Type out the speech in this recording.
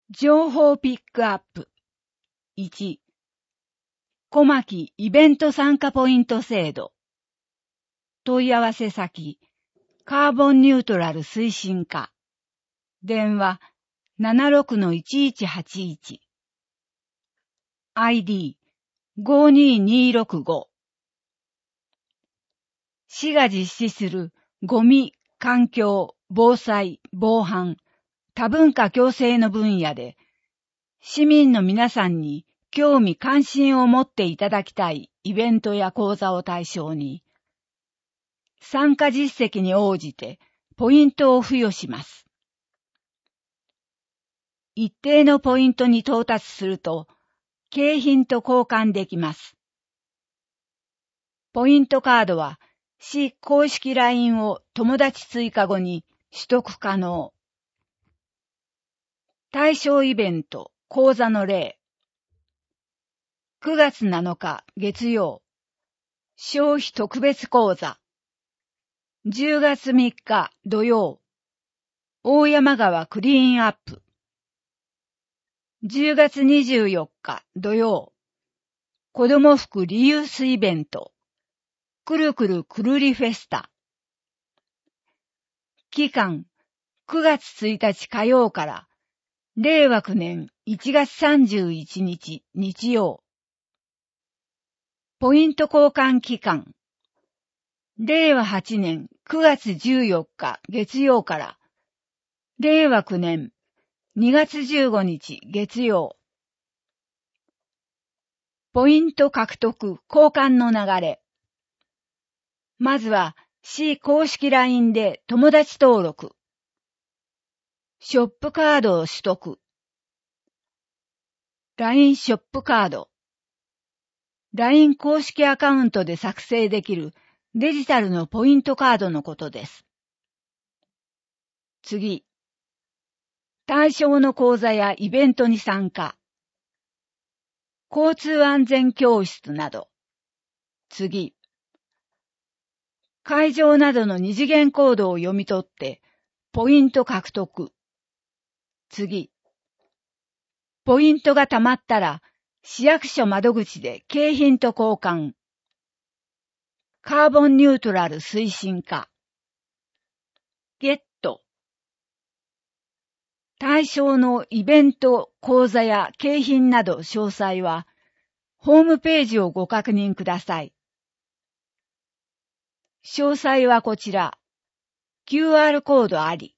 情報ピックアップ。1、小牧イベント参加ポイント制度。問い合わせ先、カーボンニュートラル推進課。電話、76-1181。ID、52265。市が実施するゴミ、環境、防災、防犯、多文化共生の分野で、市民の皆さんに興味関心を持っていただきたいイベントや講座を対象に、参加実績に応じてポイントを付与します。一定のポイントに到達すると、景品と交換できます。ポイントカードは、市公式 LINE を友達追加後に取得可能。対象イベント、講座の例。9月7日月曜、消費特別講座。10月3日土曜、大山川クリーンアップ。10月24日土曜、子ども服リユースイベント。くるくるくるりフェスタ。期間、9月1日火曜から、令和9年1月31日日曜。ポイント交換期間。令和8年9月14日月曜から、令和9年2月15日月曜。ポイント獲得交換の流れ。まずは、市公式 LINE で友達登録。ショップカードを取得。LINE ショップカード。LINE 公式アカウントで作成できるデジタルのポイントカードのことです。次。対象の講座やイベントに参加。交通安全教室など。次。会場などの二次元コードを読み取って、ポイント獲得。次。ポイントが貯まったら、市役所窓口で景品と交換。カーボンニュートラル推進課。ゲット。対象のイベント、講座や景品など詳細は、ホームページをご確認ください。詳細はこちら。QR コードあり。